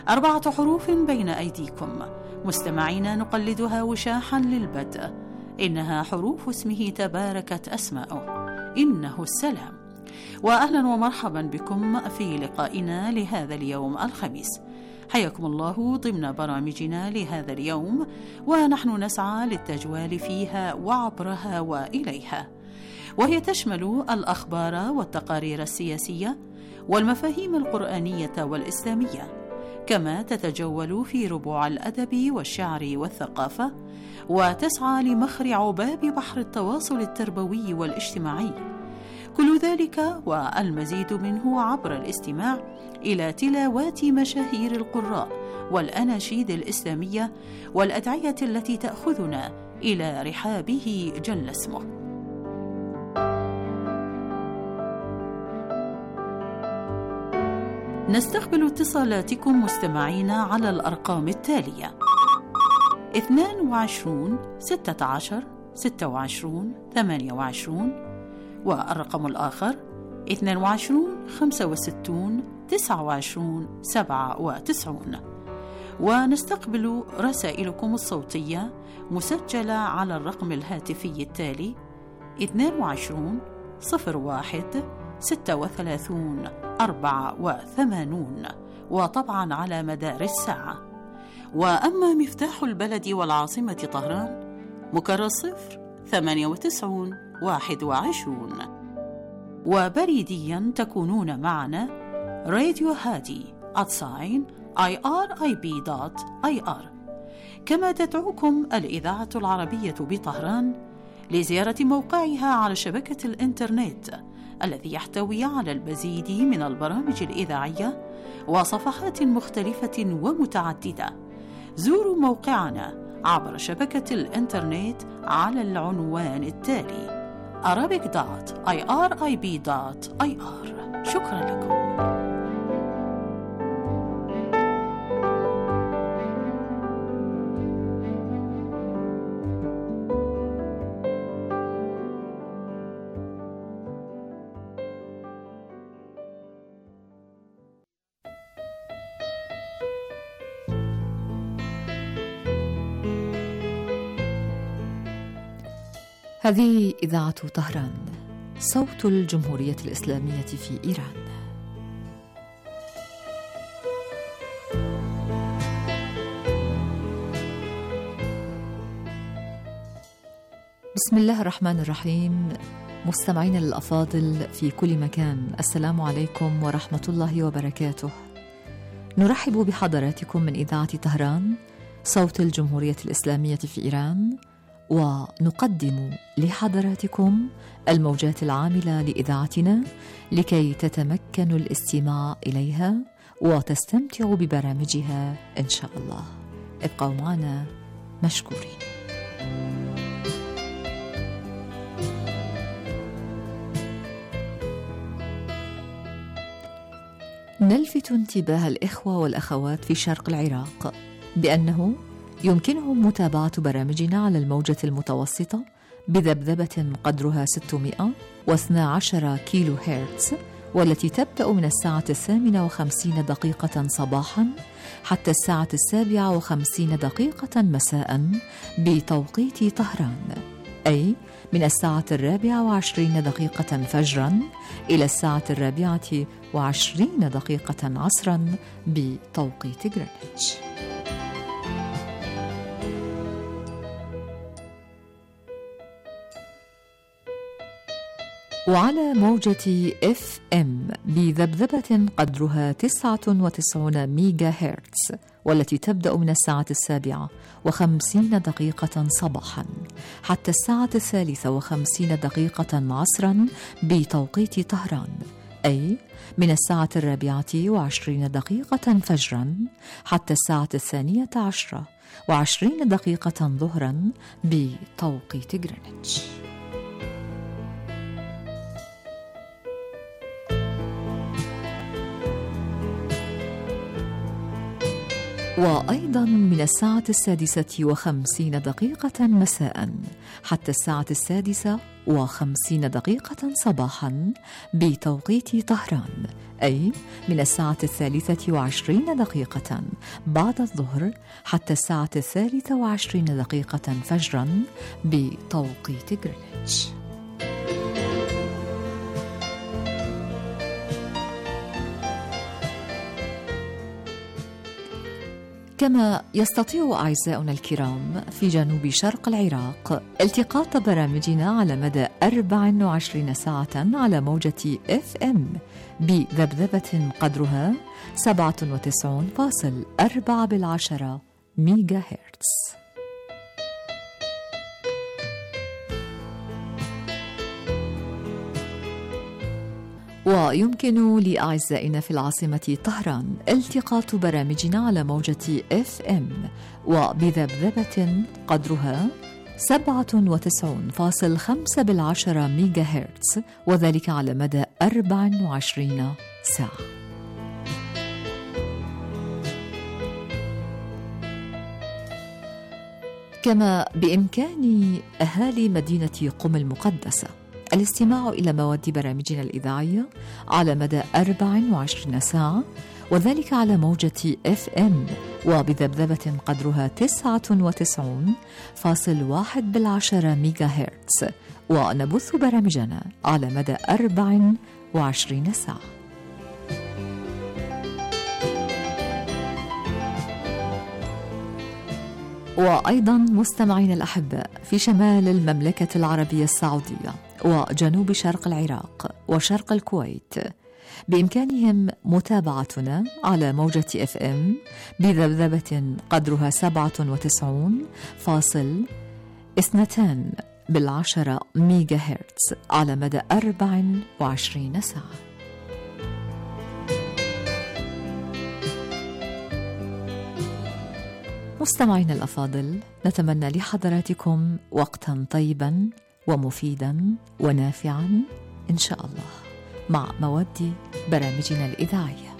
4 حروف بين أيديكم مستمعين نقلدها وشاحا للبدء، إنها حروف اسمه تباركت أسماؤه، إنه السلام. وأهلا ومرحبا بكم في لقائنا لهذا اليوم الخميس. حياكم الله ضمن برامجنا لهذا اليوم، ونحن نسعى للتجوال فيها وعبرها وإليها، وهي تشمل الأخبار والتقارير السياسية والمفاهيم القرآنية والإسلامية، كما تتجول في ربوع الأدب والشعر والثقافة، وتسعى لمخر عباب بحر التواصل التربوي والاجتماعي. كل ذلك والمزيد منه عبر الاستماع إلى تلاوات مشاهير القراء والأناشيد الإسلامية والأدعية التي تأخذنا إلى رحابه جل اسمه. نستقبل اتصالاتكم مستمعينا على الأرقام التالية: 22 16 26 28، والرقم الآخر 22 65 29 97. ونستقبل رسائلكم الصوتية مسجلة على الرقم الهاتفي التالي 22 01 36 84، وطبعا على مدار الساعة. وأما مفتاح البلد والعاصمة طهران مكرر 098 21، وبريديا تكونون معنا راديو هادي @irib.ir. كما تدعوكم الإذاعة العربية بطهران لزيارة موقعها على شبكة الإنترنت الذي يحتوي على المزيد من البرامج الإذاعية وصفحات مختلفة ومتعددة. زوروا موقعنا عبر شبكة الإنترنت على العنوان التالي arabic.irib.ir. شكرا لكم. هذه إذاعة طهران، صوت الجمهورية الإسلامية في إيران. بسم الله الرحمن الرحيم. مستمعين الأفاضل في كل مكان، السلام عليكم ورحمة الله وبركاته. نرحب بحضراتكم من إذاعة طهران، صوت الجمهورية الإسلامية في إيران، ونقدم لحضراتكم الموجات العاملة لإذاعتنا لكي تتمكنوا الاستماع إليها وتستمتعوا ببرامجها إن شاء الله. ابقوا معنا مشكورين. نلفت انتباه الإخوة والأخوات في شرق العراق بأنه يمكنهم متابعة برامجنا على الموجة المتوسطة بذبذبة قدرها 612 كيلو هرتز، والتي تبدأ من الساعة 58 صباحا حتى الساعة 57 مساء بتوقيت طهران، أي من الساعة 24 فجرا إلى الساعة 24 عصرا بتوقيت غرينتش. وعلى موجة FM بذبذبة قدرها 99 ميجا هرتز، والتي تبدأ من الساعة 57 صباحا حتى الساعة 53 عصرا بتوقيت طهران، أي من الساعة 24 فجرا حتى الساعة 12:20 ظهرا بتوقيت غرينتش. وأيضا من 6:50 مساء حتى 6:50 صباحا بتوقيت طهران، أي من 3:23 بعد الظهر حتى 3:23 فجرا بتوقيت غرينتش. كما يستطيع أعزائنا الكرام في جنوب شرق العراق التقاط برامجنا على مدى 24 ساعة على موجة FM بذبذبة قدرها 97.4 ميجا هرتز. ويمكن لأعزائنا في العاصمة طهران التقاط برامجنا على موجة FM وبذبذبة قدرها 97.5 ميجا هرتز، وذلك على مدى 24 ساعة. كما بإمكان أهالي مدينة قم المقدسة الاستماع إلى مواد برامجنا الإذاعية على مدى 24 ساعة، وذلك على موجة FM وبذبذبة قدرها 99.1 ميجا هرتز، ونبث برامجنا على مدى 24 ساعة. وأيضا مستمعين الأحباء في شمال المملكة العربية السعودية وجنوب شرق العراق وشرق الكويت بإمكانهم متابعتنا على موجة FM بذبذبة قدرها 97.2 ميجا هرتز على مدى 24 ساعة. مستمعينا الأفاضل، نتمنى لحضراتكم وقتا طيبا ومفيدا ونافعا إن شاء الله مع مواد برامجنا الإذاعية.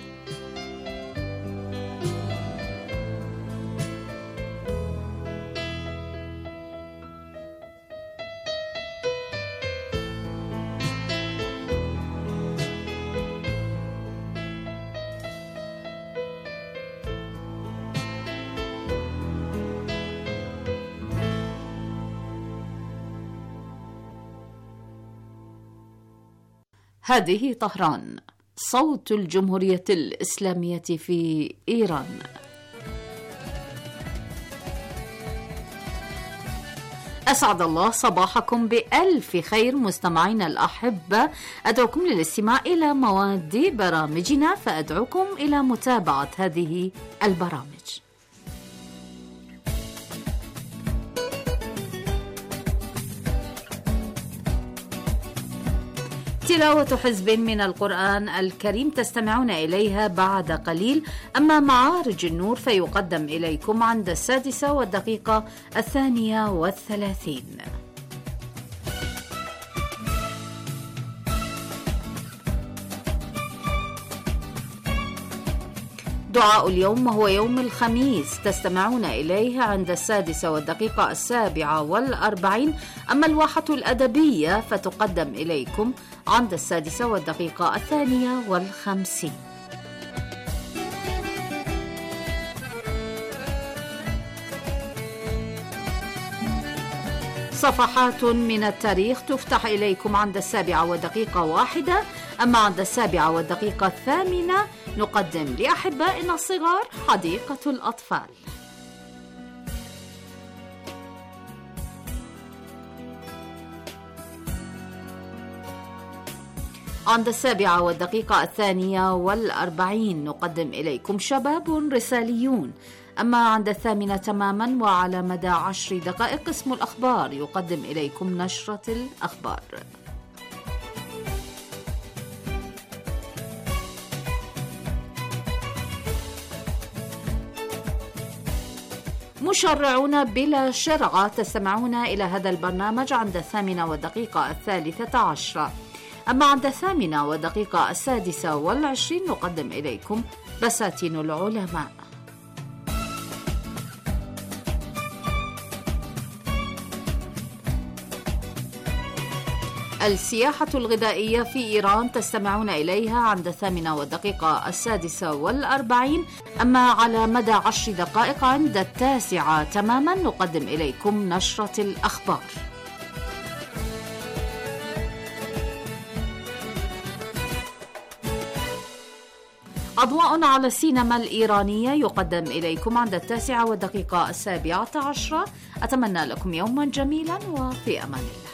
هذه طهران، صوت الجمهورية الإسلامية في إيران. أسعد الله صباحكم بألف خير مستمعينا الأحبة، أدعوكم للاستماع إلى مواد برامجنا، فأدعوكم إلى متابعة هذه البرامج. تلاوة حزب من القرآن الكريم تستمعون إليها بعد قليل، أما معارج النور فيقدم إليكم عند 6:32. دعاء اليوم وهو يوم الخميس تستمعون إليه عند 6:47. أما الواحة الأدبية فتقدم إليكم عند 6:52. صفحات من التاريخ تفتح إليكم عند 7:01. أما عند 7:08 نقدم لأحبائنا الصغار حديقة الأطفال. عند 7:42 نقدم إليكم شباب رساليون. أما عند 8 تماما وعلى مدى 10 دقائق قسم الأخبار يقدم إليكم نشرة الأخبار. مشرعون بلا شرع تستمعون إلى هذا البرنامج عند 8:13. أما عند 8:26 نقدم إليكم بساتين العلماء. السياحة الغذائية في إيران تستمعون إليها عند 8:06. أما على مدى 10 دقائق عند 9 تماما نقدم إليكم نشرة الأخبار. أضواء على السينما الإيرانية يقدم إليكم عند 9:17. أتمنى لكم يوما جميلا وفي أمان الله.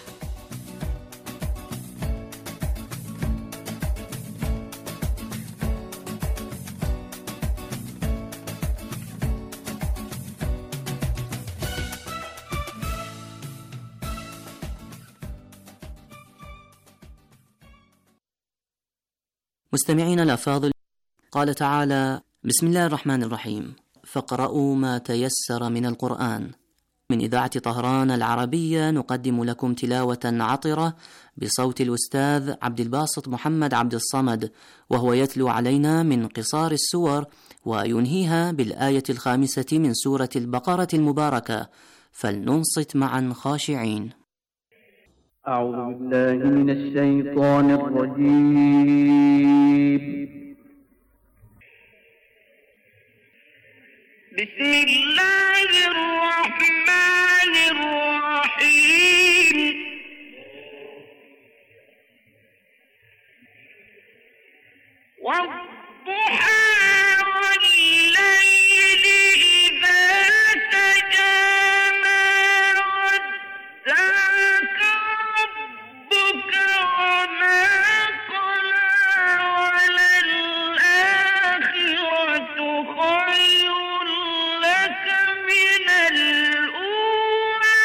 مستمعينا الأفاضل، قال تعالى: بسم الله الرحمن الرحيم، فاقرؤوا ما تيسر من القرآن. من إذاعة طهران العربية نقدم لكم تلاوة عطرة بصوت الأستاذ عبد الباسط محمد عبد الصمد، وهو يتلو علينا من قصار السور وينهيها بالآية 5 من سورة البقرة المباركة، فلننصت معا خاشعين. أعوذ بالله من الشيطان الرجيم. بسم الله الرحمن الرحيم. والضحى والليل إذا سجى ما ودعك ربك وما قلى، وللآخرة خير لك من الأولى،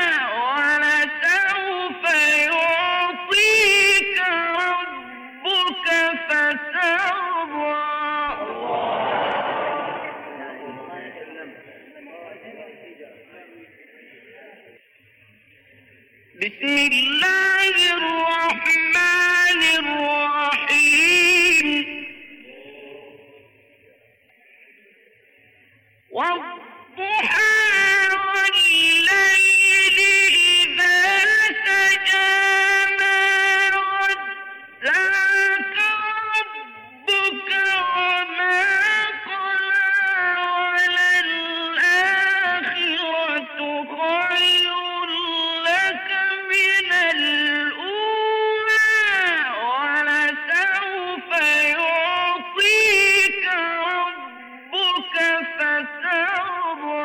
ولسوف يعطيك ربك فترضى. بسم الله الرحمن الرحيم. والضحى والليل إذا سجى ما ودعك ربك وما قلى، وللآخرة خير لك من الأولى، ولسوف يعطيك ربك فترضى.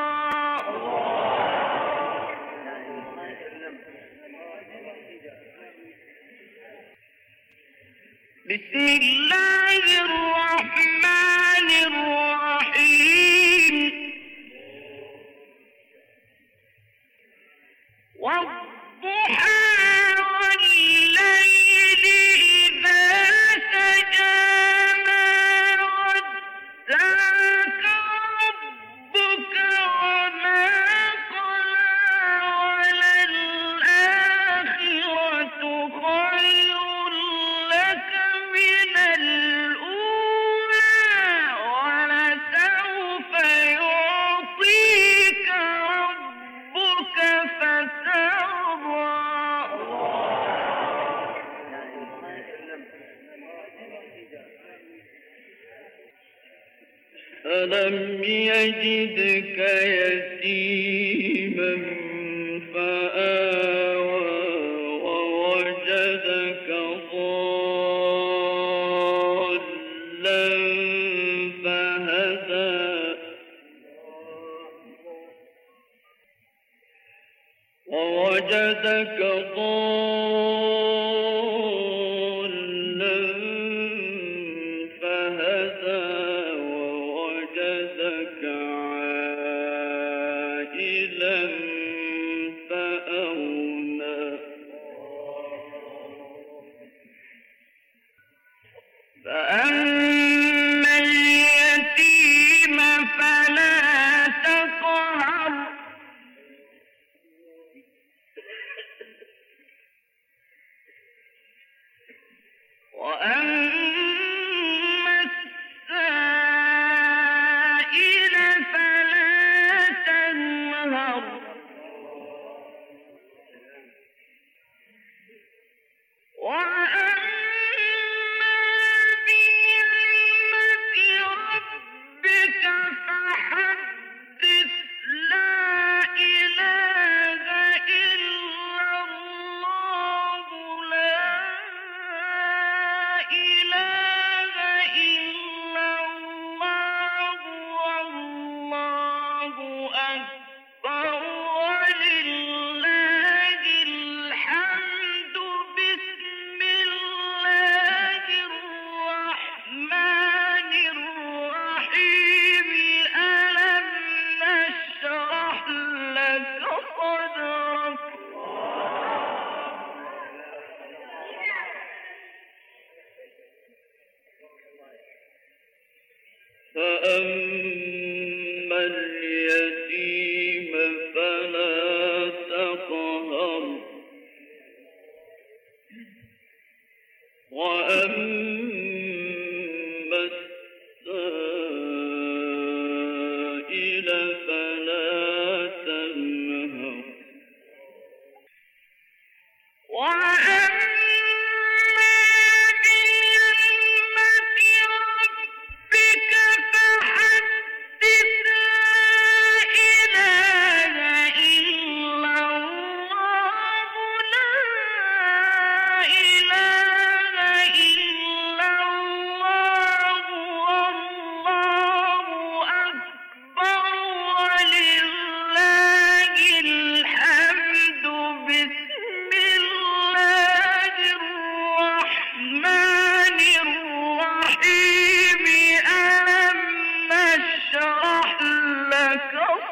بسم الله الرحمن الرحيم. والضحى والليل إذا سجى ما ودعك ربك وما قلى، وللآخرة خير لك من الأولى، ولسوف يعطيك ربك فترضى. ألم يجدك يتيما فآوى، ووجدك ضالا فهدى، ووجدك ضالا فهدى، ووجدك عائلا فأغنى. فأما اليتيم فلا تقهر،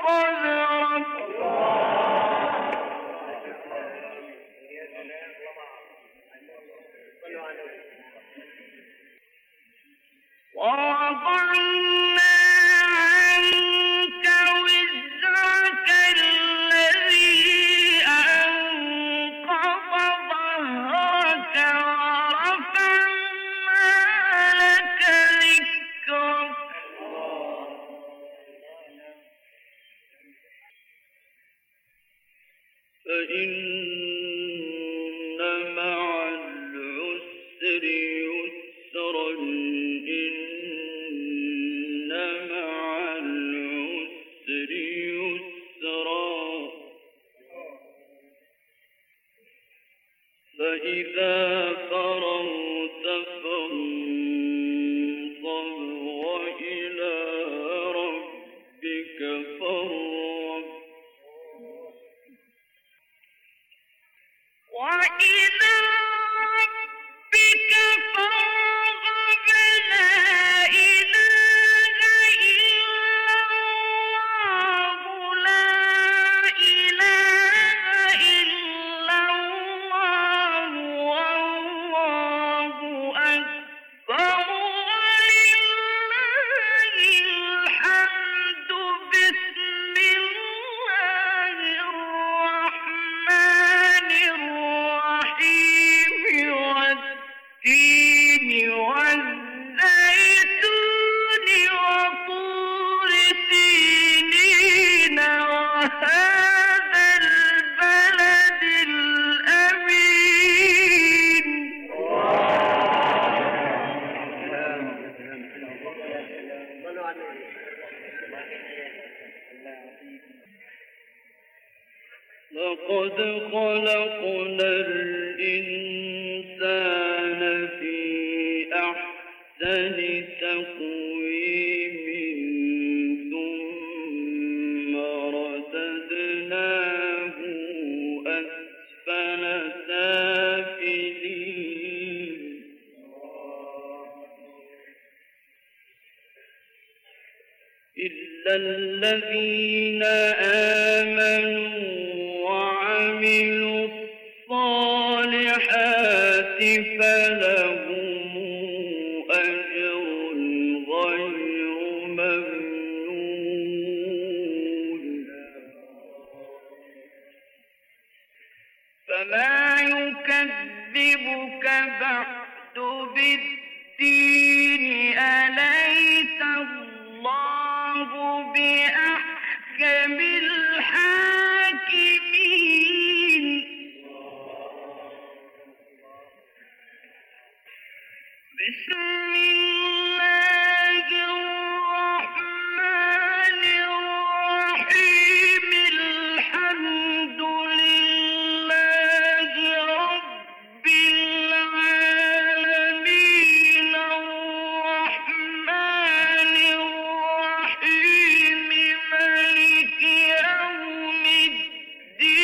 قدرك ووضعنا عنك وزرك الذي أنقض ظهرك ورفعنا لك ذكرك فإن مع العسر يسرا إن مع العسر يسرا فإذا فرغت فانصب وإلى ربك فارغب وإلى ربك فارغب لا إله إلا الله لا إله إلا الله والله أكبر ولله الحمد بسم الله الرحمن الرحيم والتين والزيتون وطور سينين وهذا البلد الأمين لقد خلقنا الإنسان في أحسن تقويم ثم رددناه أسفل سافلين إلا الذين آمنوا وعملوا الصالحات فلهم أجر غير ممنون فما يكذبك بعد بالدين أليس الله بأحكم الحاكمين بسم الله الرحمن الرحيم الحمد لله رب العالمين الرحمن الرحيم مالك يوم الدين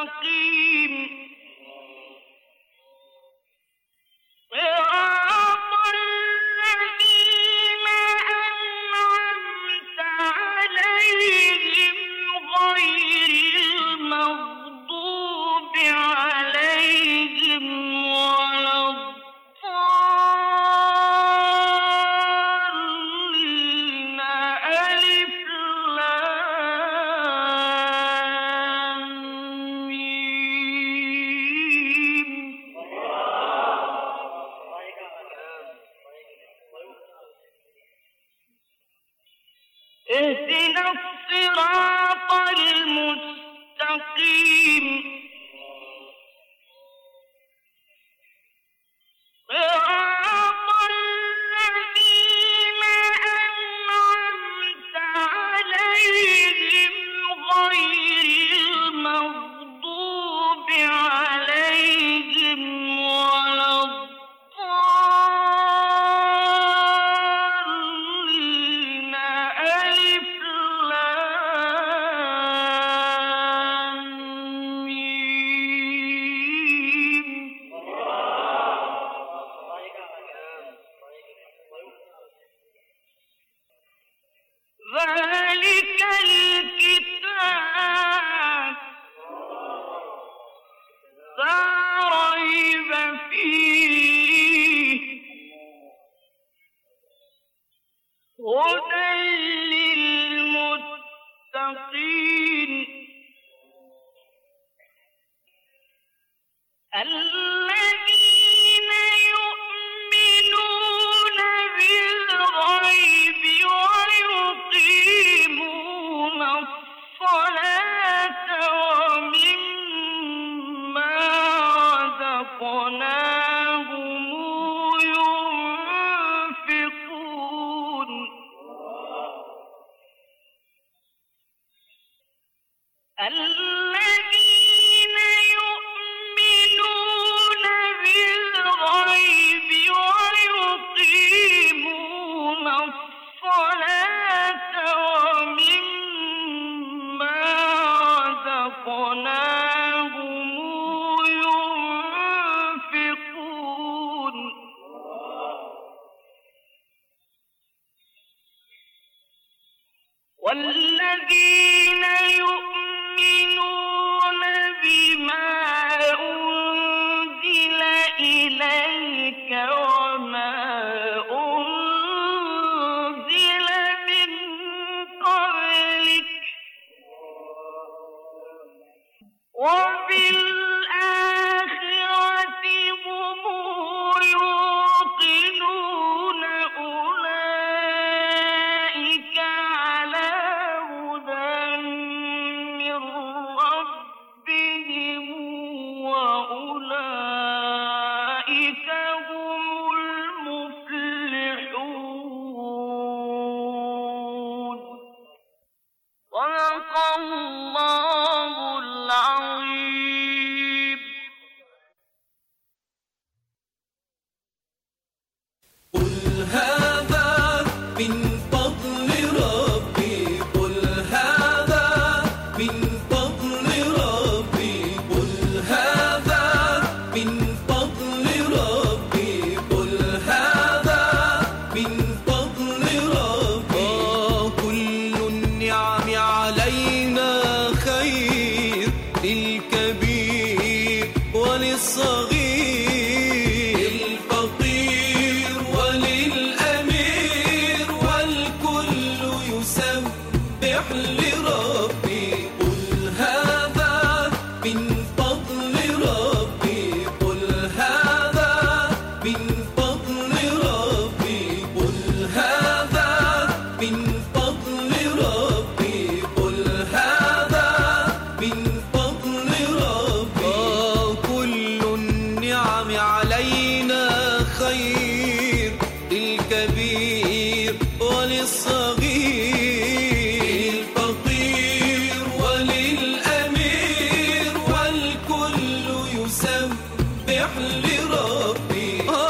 المستقيم اهدنا الصراط المستقيم صراط الذين أنعمت عليهم غير المغضوب عليهم ولا ذلك الكتاب لا ريب فيه هدى للمتقين الذين يؤمنون بالغيب ويقيمون الصلاة ومما رزقناهم ينفقون الذين يؤمنون بالغيب ويقيمون الصلاة ومما رزقناهم ينفقون والذين يؤمنون بما أنزل إليك وما أنزل من قبلك وبالآخرة هم يوقنون أولئك على هدى من ربهم وأولئك هم المفلحون صدق الله العظيم. قل هذا من فضل ربي قل هذا من فضل ربي قل هذا من فضل ربي قل هذا من فضل ربي كل النعم علينا خير للكبير وللصغير للفقير وللأمير والكل يسبح لربي قل هذا من فضل ربي قل هذا من فضل ربي قل هذا من فضل ربي قل هذا من فضل ربي كل النعم علينا خير للكبير وللصغير للفقير وللأمير والكل يسبح لربي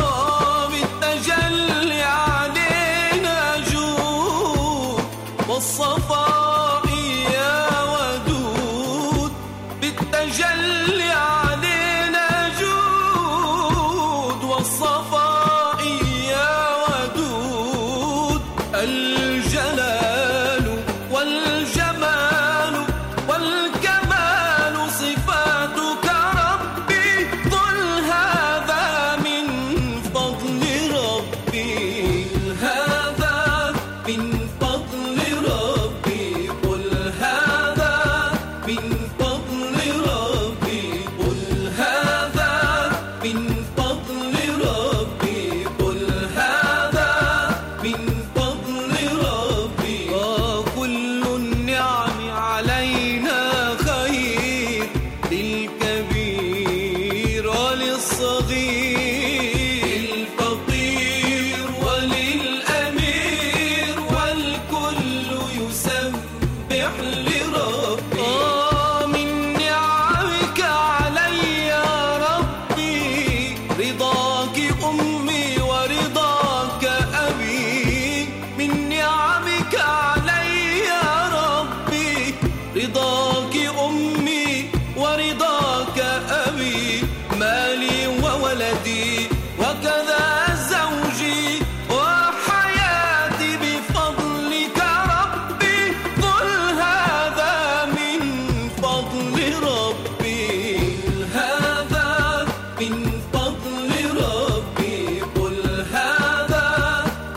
بالتجلي علينا جود والصفاء يا ودود بالتجلي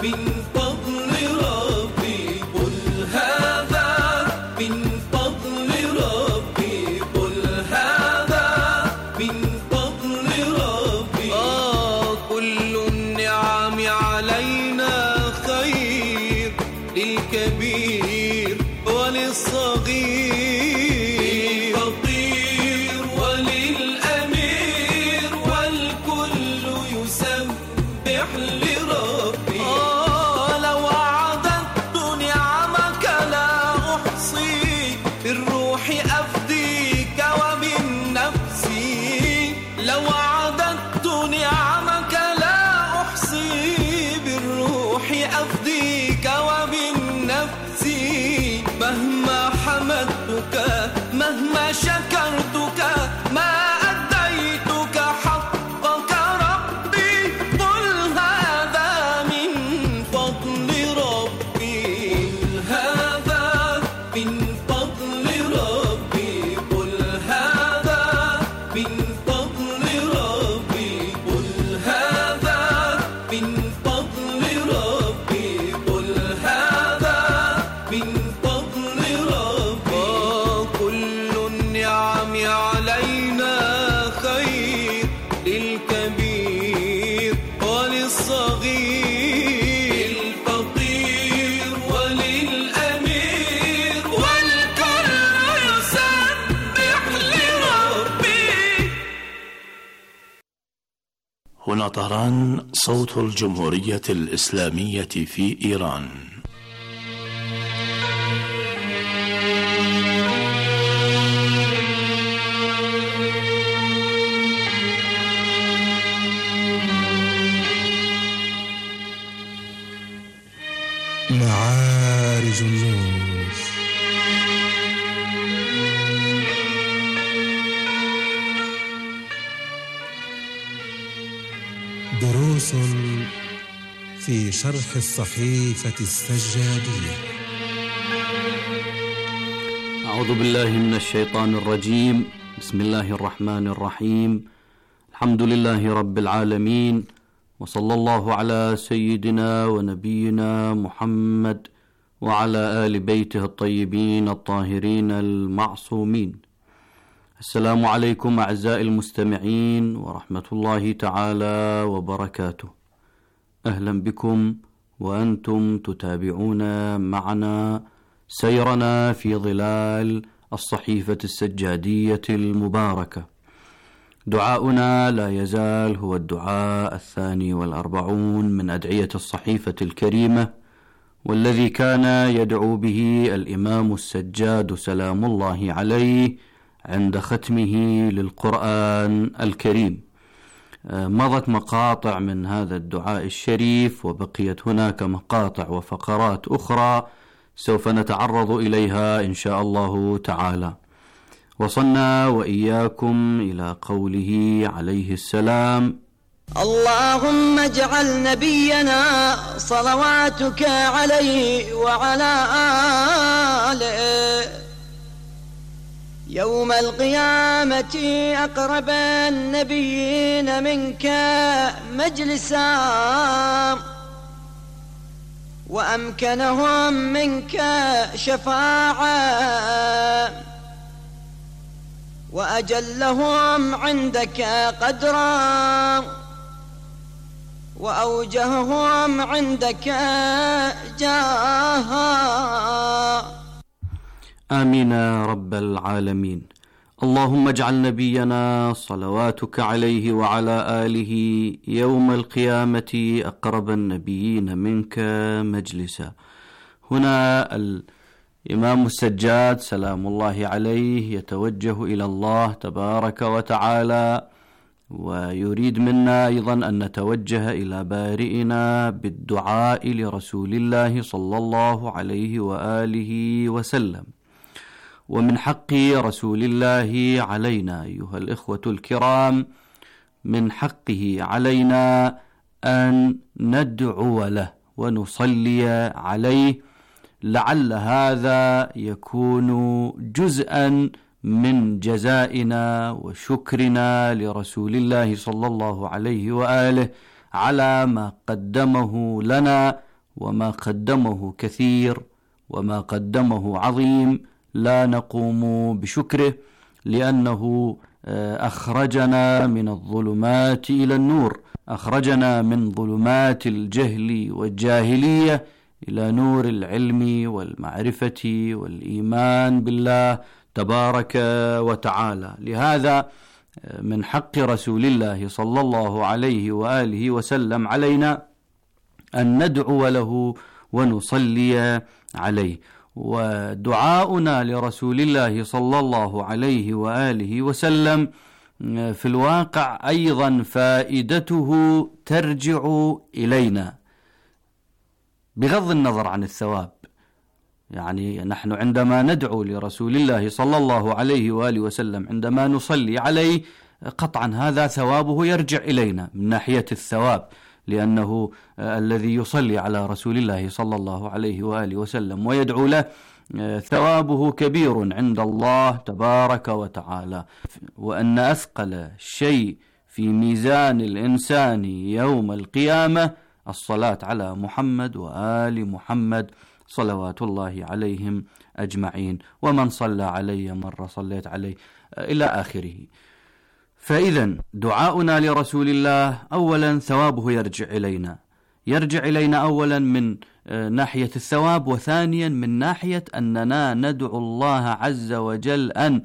من فضل ربي، قل هذا من فضل ربي، قل هذا من فضل ربي. كل النعم علينا خير، للكبير وللصغير، للفقير وللأمير، والكل يسبح لربي. لو عددت نعمك لا أحصي، بالروح أفديك وبالنفس. لو عددت نعمك لا أحصي، بالروح أفديك وبالنفس. مهما حمدتك مهما شكرتك ما أديتك حقك ربي. قل هذا من فضل ربي، قل هذا من فضل ربي، قل هذا من فضل ربي، قل هذا من فضل ربي، قل هذا من فضل ربي. كل النعم علينا خير، للكبير وللصغير، للفقير وللأمير، والكل يسبح لربي. هنا طهران، صوت الجمهورية الإسلامية في إيران. معارج النور. دروس في شرح الصحيفة السجادية. أعوذ بالله من الشيطان الرجيم. بسم الله الرحمن الرحيم. الحمد لله رب العالمين، وصلى الله على سيدنا ونبينا محمد وعلى آل بيته الطيبين الطاهرين المعصومين. السلام عليكم أعزائي المستمعين ورحمة الله تعالى وبركاته. أهلا بكم وأنتم تتابعون معنا سيرنا في ظلال الصحيفة السجادية المباركة. دعاؤنا لا يزال هو الدعاء 42 من أدعية الصحيفة الكريمة، والذي كان يدعو به الإمام السجاد سلام الله عليه عند ختمه للقرآن الكريم. مضت مقاطع من هذا الدعاء الشريف، وبقيت هناك مقاطع وفقرات أخرى سوف نتعرض إليها إن شاء الله تعالى. وصلنا وإياكم إلى قوله عليه السلام: اللهم اجعل نبينا صلواتك عليه وعلى آله يوم القيامة أقرب النبيين منك مجلسا، وأمكنهم منك شفاعة، وأجلهم عندك قدرا، وأوجههم عندك جاها. آمين يا رب العالمين. اللهم اجعل نبينا صلواتك عليه وعلى آله يوم القيامة أقرب النبيين منك مجلسا. هنا الإمام السجاد سلام الله عليه يتوجه إلى الله تبارك وتعالى، ويريد منا أيضا أن نتوجه إلى بارئنا بالدعاء لرسول الله صلى الله عليه وآله وسلم. ومن حق رسول الله علينا أيها الإخوة الكرام، من حقه علينا أن ندعو له ونصلي عليه، لعل هذا يكون جزءا من جزائنا وشكرنا لرسول الله صلى الله عليه وآله على ما قدمه لنا وما قدمه كثير وما قدمه عظيم، لا نقوم بشكره، لأنه أخرجنا من الظلمات إلى النور، أخرجنا من ظلمات الجهل والجاهلية إلى نور العلم والمعرفة والإيمان بالله تبارك وتعالى. لهذا من حق رسول الله صلى الله عليه وآله وسلم علينا أن ندعو له ونصلي عليه. ودعاؤنا لرسول الله صلى الله عليه وآله وسلم في الواقع أيضا فائدته ترجع إلينا بغض النظر عن الثواب. يعني نحن عندما ندعو لرسول الله صلى الله عليه وآله وسلم، عندما نصلي عليه، قطعا هذا ثوابه يرجع إلينا من ناحية الثواب، لأنه الذي يصلي على رسول الله صلى الله عليه وآله وسلم ويدعو له ثوابه كبير عند الله تبارك وتعالى. وأن أثقل شيء في ميزان الإنسان يوم القيامة الصلاة على محمد وآل محمد صلوات الله عليهم أجمعين، ومن صلى علي مرة صليت عليه إلى آخره. فإذا دعاؤنا لرسول الله أولا ثوابه يرجع إلينا أولا من ناحية الثواب، وثانيا من ناحية أننا ندعو الله عز وجل أن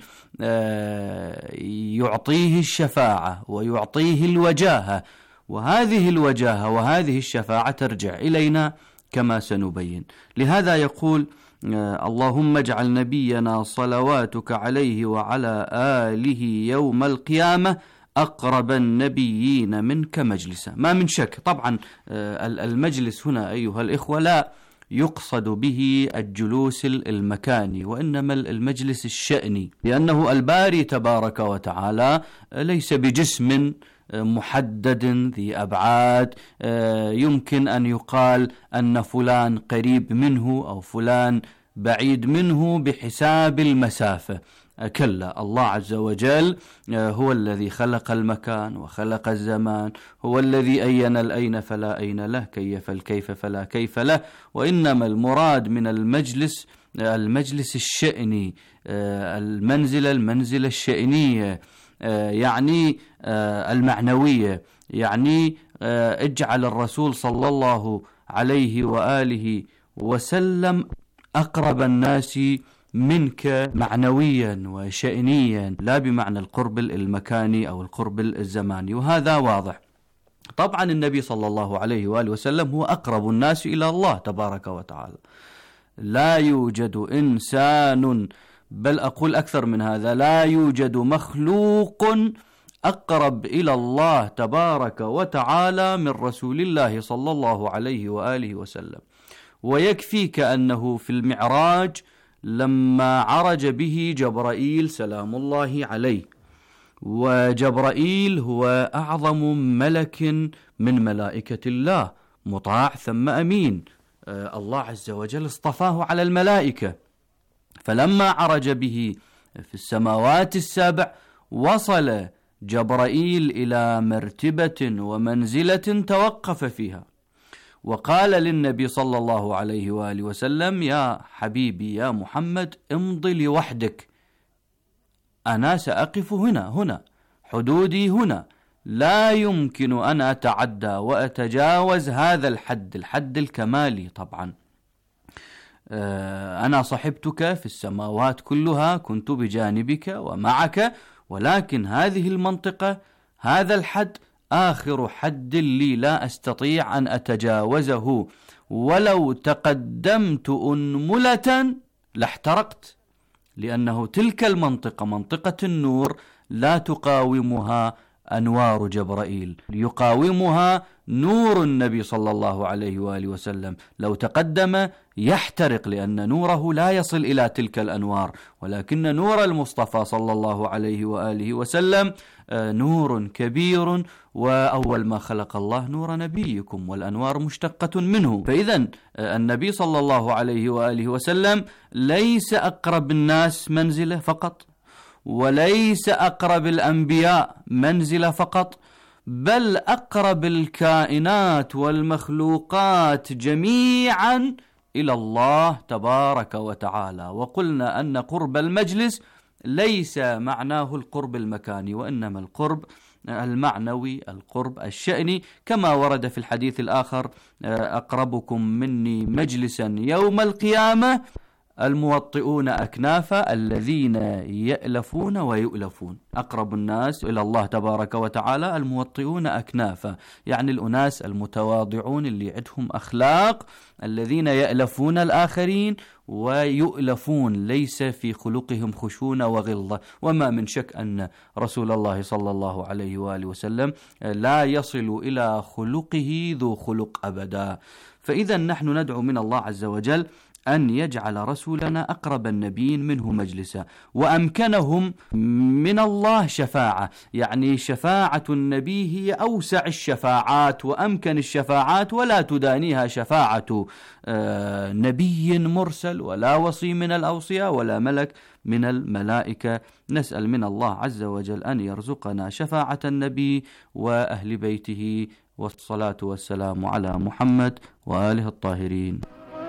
يعطيه الشفاعة ويعطيه الوجاهة، وهذه الوجاهة وهذه الشفاعة ترجع إلينا كما سنبين. لهذا يقول اللهم اجعل نبينا صلواتك عليه وعلى آله يوم القيامة أقرب النبيين منك مجلسا. ما من شك طبعا المجلس هنا أيها الإخوة لا يقصد به الجلوس المكاني، وإنما المجلس الشأني، لأنه الباري تبارك وتعالى ليس بجسم محدد ذي أبعاد يمكن أن يقال أن فلان قريب منه أو فلان بعيد منه بحساب المسافة. كلا، الله عز وجل هو الذي خلق المكان وخلق الزمان، هو الذي أين الأين فلا أين له، كيف الكيف فلا كيف له. وإنما المراد من المجلس الشأني، المنزلة الشأنية، يعني المعنوية، يعني اجعل الرسول صلى الله عليه وآله وسلم أقرب الناس منك معنويا وشأنيا، لا بمعنى القرب المكاني أو القرب الزماني، وهذا واضح. طبعا النبي صلى الله عليه وآله وسلم هو أقرب الناس إلى الله تبارك وتعالى. لا يوجد إنسان، بل أقول أكثر من هذا، لا يوجد مخلوق أقرب إلى الله تبارك وتعالى من رسول الله صلى الله عليه وآله وسلم. ويكفيك أنه في المعراج لما عرج به جبرائيل سلام الله عليه، وجبرائيل هو أعظم ملك من ملائكة الله، مطاع ثم أمين، الله عز وجل اصطفاه على الملائكة. فلما عرج به في السماوات السبع وصل جبرائيل إلى مرتبة ومنزلة توقف فيها، وقال للنبي صلى الله عليه وآله وسلم: يا حبيبي يا محمد امضي لوحدك، أنا سأقف هنا، حدودي هنا، لا يمكن أن أتعدى وأتجاوز هذا الحد الكمالي. طبعا أنا صحبتك في السماوات كلها، كنت بجانبك ومعك، ولكن هذه المنطقة، هذا الحد آخر حد لي، لا أستطيع أن أتجاوزه، ولو تقدمت أنملة لاحترقت، لأنه تلك المنطقة منطقة النور لا تقاومها أنوار جبرائيل، يقاومها نور النبي صلى الله عليه وآله وسلم، لو تقدم يحترق، لأن نوره لا يصل إلى تلك الأنوار، ولكن نور المصطفى صلى الله عليه وآله وسلم نور كبير، وأول ما خلق الله نور نبيكم، والأنوار مشتقة منه. فإذا النبي صلى الله عليه وآله وسلم ليس أقرب الناس منزلة فقط، وليس أقرب الأنبياء منزلة فقط، بل أقرب الكائنات والمخلوقات جميعا إلى الله تبارك وتعالى. وقلنا أن قرب المجلس ليس معناه القرب المكاني، وإنما القرب المعنوي، القرب الشأني، كما ورد في الحديث الآخر: أقربكم مني مجلسا يوم القيامة الموطئون أكنافا الذين يألفون ويؤلفون. أقرب الناس إلى الله تبارك وتعالى الموطئون أكنافا، يعني الأناس المتواضعون اللي عندهم أخلاق، الذين يألفون الآخرين ويؤلفون، ليس في خلقهم خشونة وغلظة. وما من شك أن رسول الله صلى الله عليه وآله وسلم لا يصل إلى خلقه ذو خلق أبدا. فإذا نحن ندعو من الله عز وجل أن يجعل رسولنا أقرب النبيين منه مجلسا، وأمكنهم من الله شفاعة، يعني شفاعة النبي هي أوسع الشفاعات وأمكن الشفاعات، ولا تدانيها شفاعة نبي مرسل ولا وصي من الأوصياء ولا ملك من الملائكة. نسأل من الله عز وجل أن يرزقنا شفاعة النبي وأهل بيته، والصلاة والسلام على محمد وآله الطاهرين.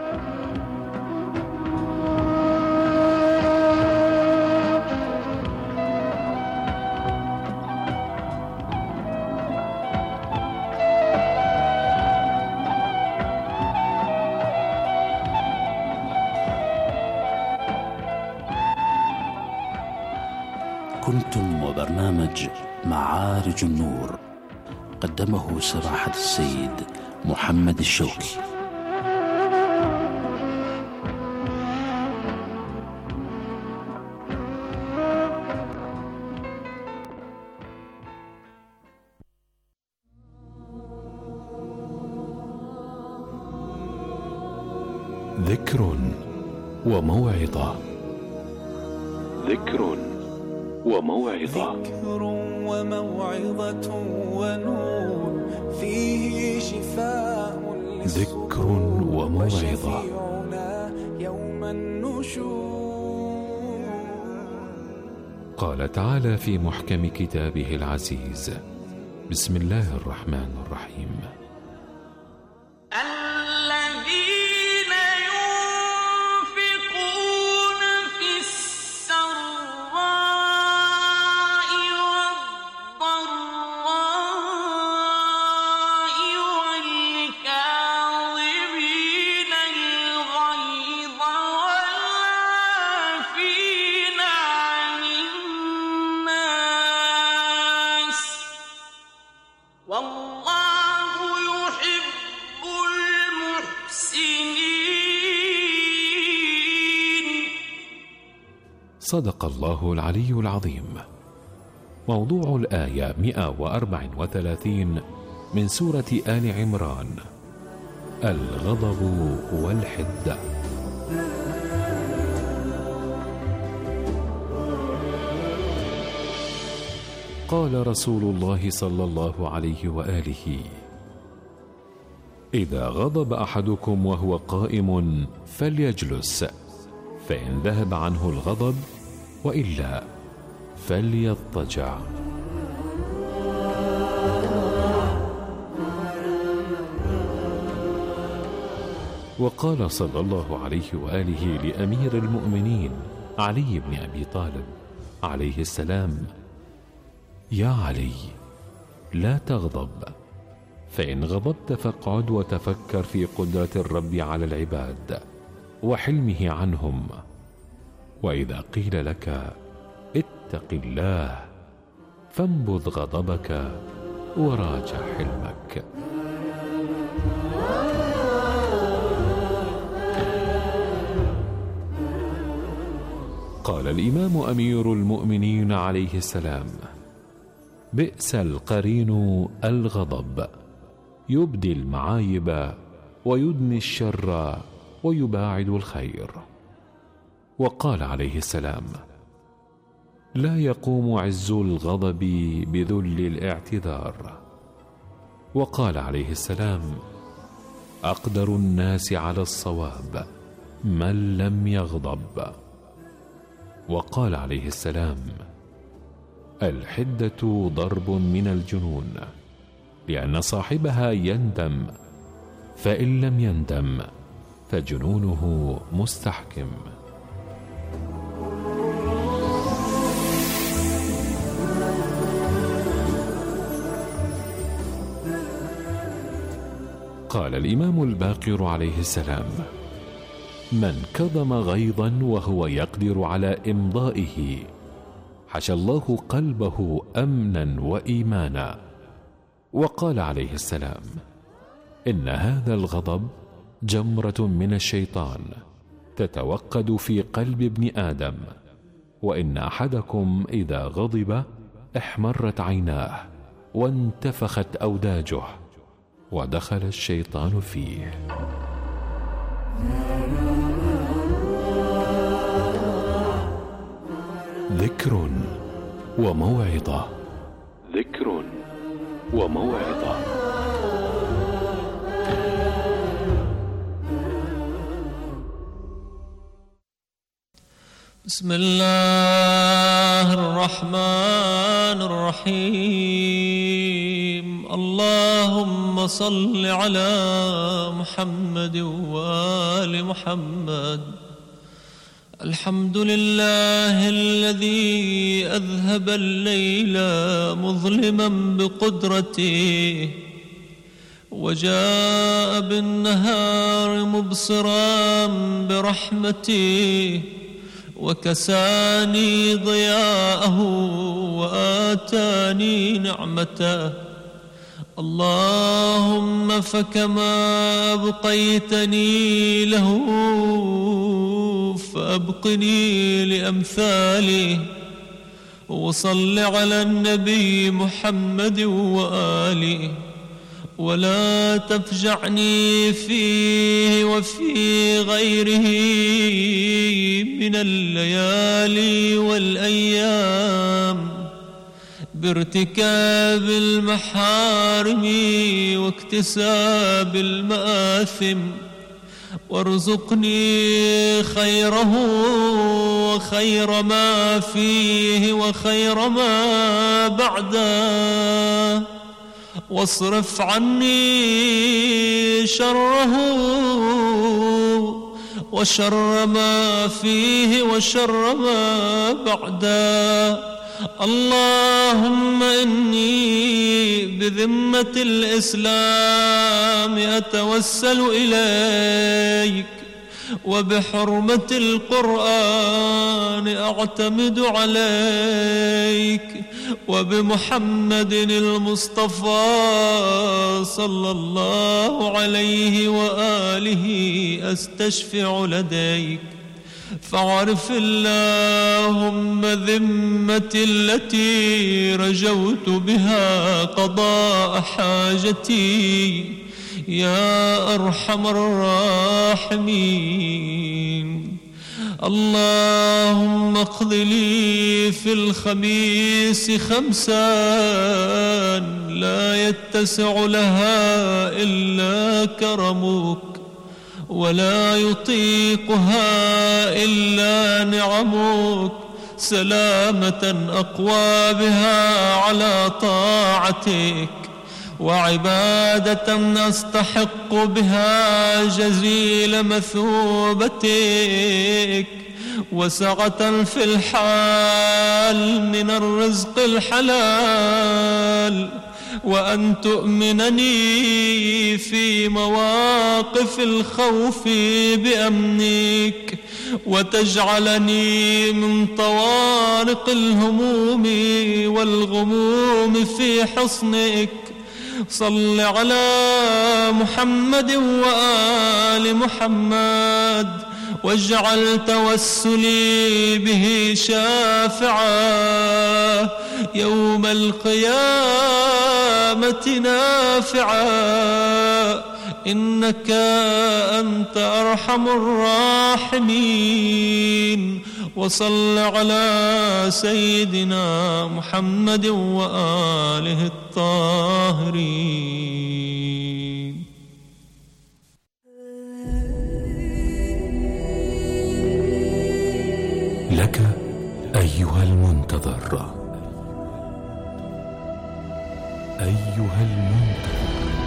كنتم وبرنامج معارج النور، قدمه سماحة السيد محمد الشوكي. ذكر وموعظة. ذكر وموعظة. ذكر وموعظة ونور فيه شفاء. ذكر وموعظة. يوم النشور. قال تعالى في محكم كتابه العزيز: بسم الله الرحمن الرحيم: صدق الله العلي العظيم. موضوع الآية 134 من سورة آل عمران: الغضب والحدة. قال رسول الله صلى الله عليه وآله: إذا غضب أحدكم وهو قائم فليجلس، فإن ذهب عنه الغضب وإلا فليضطجع. وقال صلى الله عليه وآله لأمير المؤمنين علي بن أبي طالب عليه السلام: يا علي، لا تغضب، فإن غضبت فاقعد وتفكر في قدرة الرب على العباد وحلمه عنهم، وإذا قيل لك اتق الله فانبذ غضبك وراجع حلمك. قال الإمام أمير المؤمنين عليه السلام: بئس القرين الغضب، يبدي المعايب ويدني الشر ويباعد الخير. وقال عليه السلام: لا يقوم عز الغضب بذل الاعتذار. وقال عليه السلام: أقدر الناس على الصواب من لم يغضب. وقال عليه السلام: الحدة ضرب من الجنون، لأن صاحبها يندم، فإن لم يندم فجنونه مستحكم. قال الإمام الباقر عليه السلام: من كظم غيظا وهو يقدر على إمضائه حشى الله قلبه أمنا وإيمانا. وقال عليه السلام: إن هذا الغضب جمرة من الشيطان تتوقد في قلب ابن آدم، وإن أحدكم إذا غضب احمرت عيناه وانتفخت أوداجه ودخل الشيطان فيه. ذكر وموعظة. ذكر وموعظة. بسم الله الرحمن الرحيم. اللهم صل على محمد وآل محمد. الحمد لله الذي أذهب الليل مظلما بقدرته وجاء بالنهار مبصرا برحمته وكساني ضياءه وآتاني نعمته. اللهم فكما أبقيتني له فأبقني لأمثاله. وصل على النبي محمد وآله ولا تفجعني فيه وفي غيره من الليالي والأيام بارتكاب المحارم واكتساب المآثم، وارزقني خيره وخير ما فيه وخير ما بعده، واصرف عني شره وشر ما فيه وشر ما بعده. اللهم إني بذمة الإسلام أتوسل إليك، وبحرمة القرآن أعتمد عليك، وبمحمد المصطفى صلى الله عليه وآله أستشفع لديك. فاعرف اللهم ذمتي التي رجوت بها قضاء حاجتي يا أرحم الراحمين. اللهم اقض لي في الخميس 5 لا يتسع لها إلا كرمك، ولا يطيقها إلا نعمك، سلامة أقوى بها على طاعتك، وعبادة أستحق بها جزيل مثوبتك، وسعة في الحال من الرزق الحلال، وأن تؤمنني في مواقف الخوف بأمنك، وتجعلني من طوارق الهموم والغموم في حصنك. صل على محمد وآل محمد، واجعل توسلي به شافعا يوم القيامة نافعا، إنك أنت أرحم الراحمين. وصل على سيدنا محمد وآله الطاهرين. لك أيها المنتظر أيها المنتظر.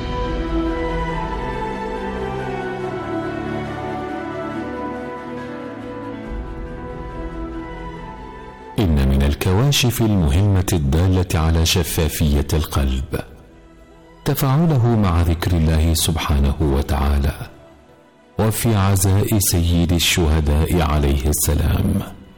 إن من الكواشف المهمة الدالة على شفافية القلب تفاعله مع ذكر الله سبحانه وتعالى، وفي عزاء سيد الشهداء عليه السلام،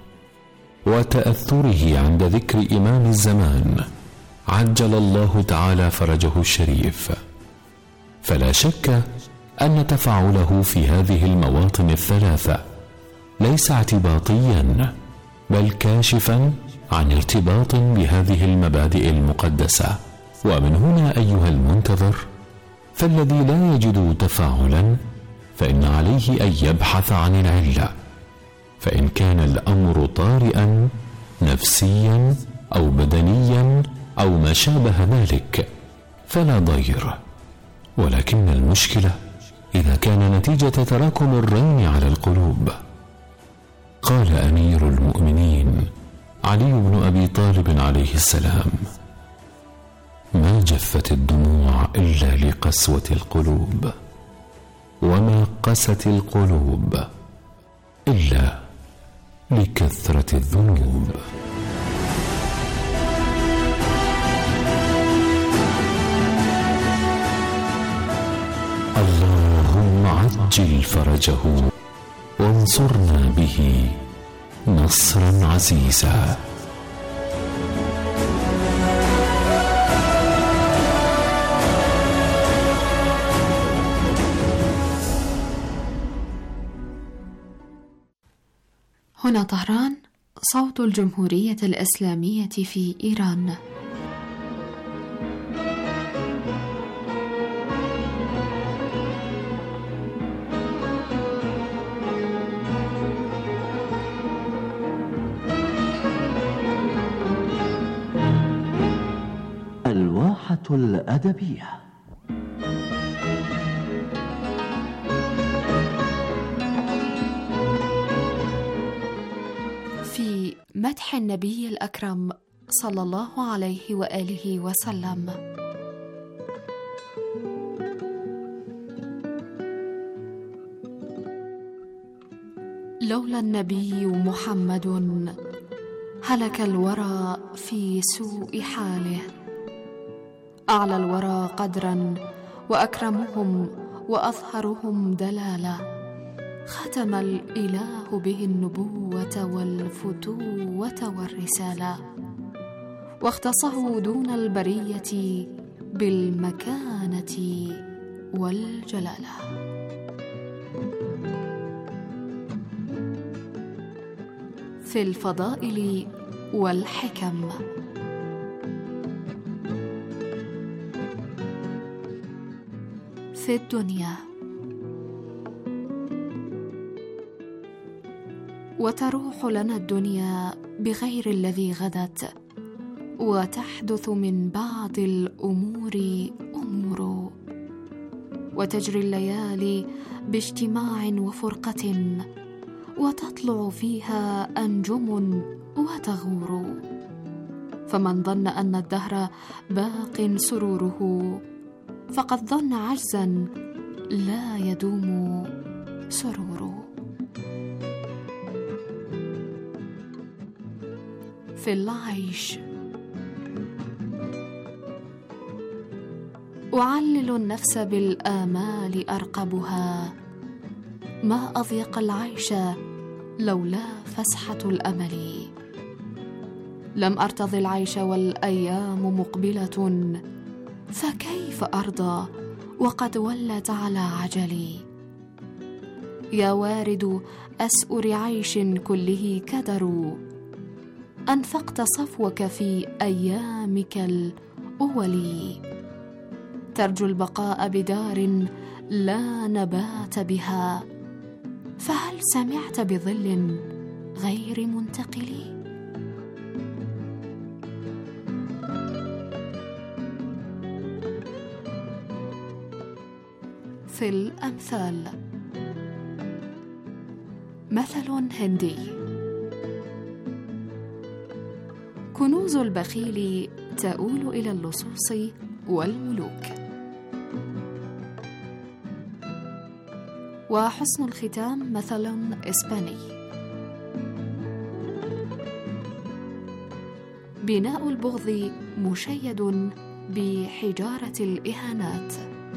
وتأثره عند ذكر إمام الزمان عجل الله تعالى فرجه الشريف. فلا شك أن تفاعله في هذه المواطن الثلاثة ليس اعتباطيا، بل كاشفا عن ارتباط بهذه المبادئ المقدسة. ومن هنا أيها المنتظر، فالذي لا يجد تفاعلا فإن عليه أن يبحث عن العلة، فإن كان الأمر طارئا نفسيا أو بدنيا أو ما شابه ذلك فلا ضير، ولكن المشكلة إذا كان نتيجة تراكم الرين على القلوب. قال أمير المؤمنين علي بن أبي طالب عليه السلام: ما جفت الدموع إلا لقسوة القلوب، وما قست القلوب إلا لكثرة الذنوب. اللهم عجل فرجه وانصرنا به نصرا عزيزا. هنا طهران، صوت الجمهورية الإسلامية في إيران. الواحة الأدبية. في مدح النبي الأكرم صلى الله عليه وآله وسلم. لولا النبي محمد هلك الورى في سوء حاله، أعلى الورى قدرا وأكرمهم وأظهرهم دلالا، ختم الإله به النبوة والفتوة والرسالة، واختصه دون البرية بالمكانة والجلالة. في الفضائل والحكم. في الدنيا. وتروح لنا الدنيا بغير الذي غدت، وتحدث من بعض الأمور أمور، وتجري الليالي باجتماع وفرقة، وتطلع فيها أنجم وتغور. فمن ظن أن الدهر باق سروره، فقد ظن عجزا لا يدوم سرور. في العيش. أعلل النفس بالآمال أرقبها، ما أضيق العيش لولا فسحة الأمل. لم أرتض العيش والأيام مقبلة، فكيف أرضى وقد ولت على عجلي. يا وارد أسؤر عيش كله كدر، أنفقت صفوك في أيامك الأولي. ترجو البقاء بدار لا نبات بها، فهل سمعت بظل غير منتقل؟ في الأمثال. مثل هندي. كنوز البخيل تؤول إلى اللصوص والملوك. وحسن الختام مثل إسباني. بناء البغض مشيد بحجارة الإهانات.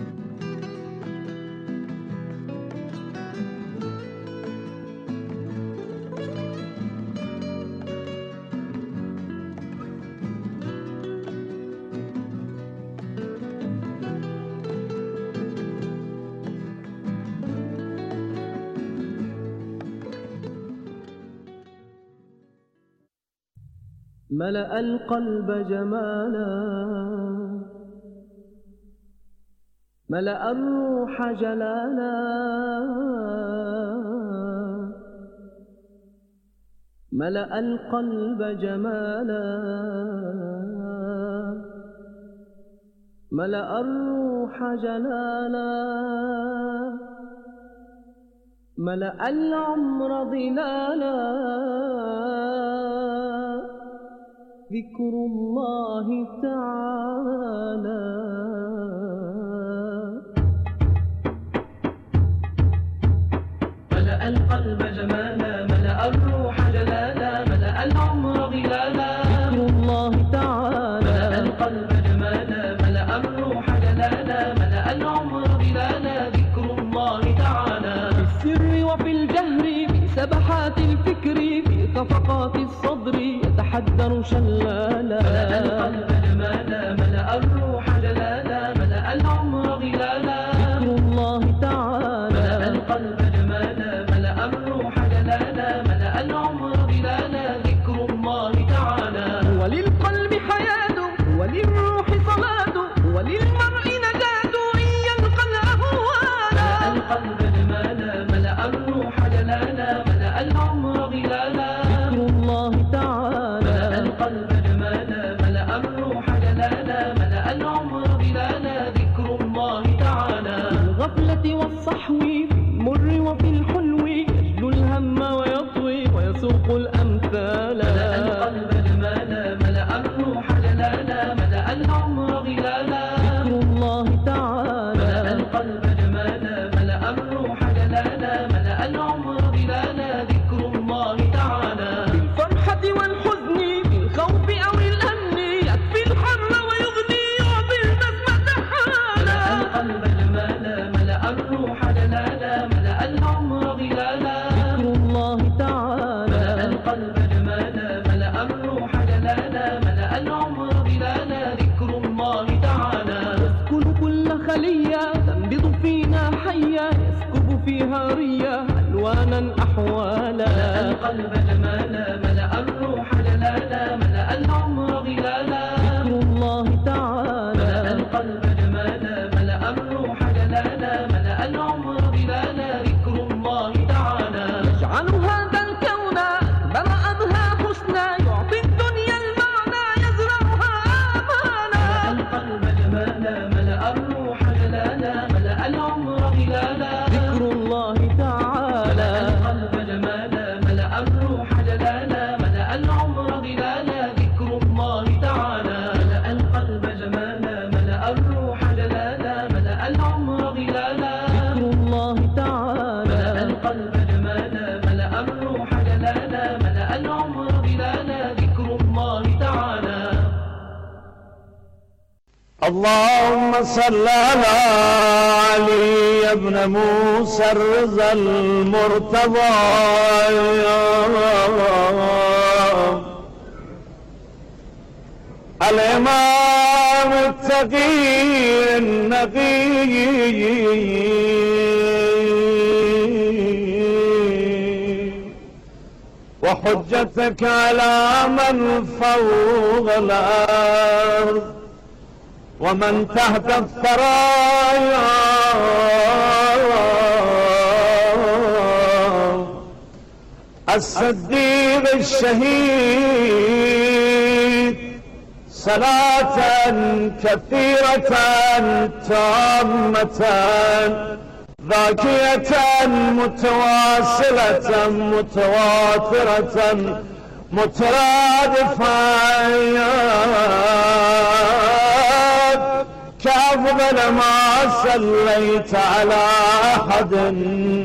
ملأ القلب جمالا، ملأ الروح جلالا، ملأ القلب جمالا، ملأ الروح جلالا، ملأ العمر ظلالا، ذكر الله تعالى. ملأ القلب جمالا، ملأ الروح جلالا، ملأ العمر ظلالا، ذكر الله تعالى. ملأ القلب جمالا، ملأ الروح جلالا، ملأ العمر ظلالا، ذكر الله تعالى. في السر وفي الجهر، في سبحات الفكر، في خفقات الصدر، يتحدر شلالا. ملأ القلب جمالا، ملأ الروح جلالا، ملأ العمر ظلالا، ذكر الله تعالى. ملأ القلب جمالا، ملأ الروح جلالا، ملأ العمر ظلالا، ذكر الله تعالى. وللقلب حياة، وللروح صلاة، وللمرء نجاة إن يلقى الأهوال. ملأ القلب جمالا، ملأ الروح جلالا، ملأ العمر ظلالا، ذكر الله تعالى. ملأ القلب جمالا، ملأ الروح جلالا، ملأ العمر ظلالا، ذكر الله تعالى. في الغفلة والصحو، في المر وفي الحلو، يجلو الهم ويطوي ويسوق الأمثال. ملأ القلب جمالا، ملأ الروح جلالا، ملأ العمر ظلالا، ذكر الله تعالى. ملأ القلب جمالا، ملأ الروح جلالا، ملأ العمر ظلالا، ذكر الله تعالى. بالفرحة والحزن، بالخوف أو الأمن، يكفي الحر ويغني يعطي النسمة حالا. ملأ القلب جمالا، ملأ الروح جلالا، ملأ العمر ظلالا، ذكر الله تعالى. ملأ القلب جمالا، ملأ الروح جلالا، ملأ العمر ظلالا، ذكر الله تعالى. يسكن كل خلية، تنبض فينا حية، يسكب فيها رية ألوانا أحوالا. ملأ القلب جمالا، ملأ الروح جلالا، ملأ العمر ظلالا، ذكر الله تعالى. ملأ القلب جمالا، ملأ الروح جلالا، ملأ العمر ظلالا، ذكر الله تعالى. يجعل هذا الكون أكبر أبهى حسنا، يعطي الدنيا المعنى، يزرعها آمالا. ملأ القلب جمالا، ملأ الروح جلالا، ملأ العمر ظلالا، ذكر الله تعالى. ملأ القلب جمالا، ملأ الروح جلالا، ملأ العمر ظلالا، ذكر الله تعالى. ملأ القلب جمالا، ملأ الروح جلالا، ملأ العمر ظلالا، ذكر الله تعالى. ملأ القلب جمالا، ملأ الروح جلالا، ملأ العمر ظلالا، ذكر الله تعالى. اللهم صل على علي بن موسى الرضا المرتضى، الإمام التقي النقي، وحجتك على من فوق الأرض ومن تحت الثرايا، الصديق الشهيد، صلاة كثيرة تامة ذاكية متواصلة متواترة مترادفة أفضل ما صليت على أحد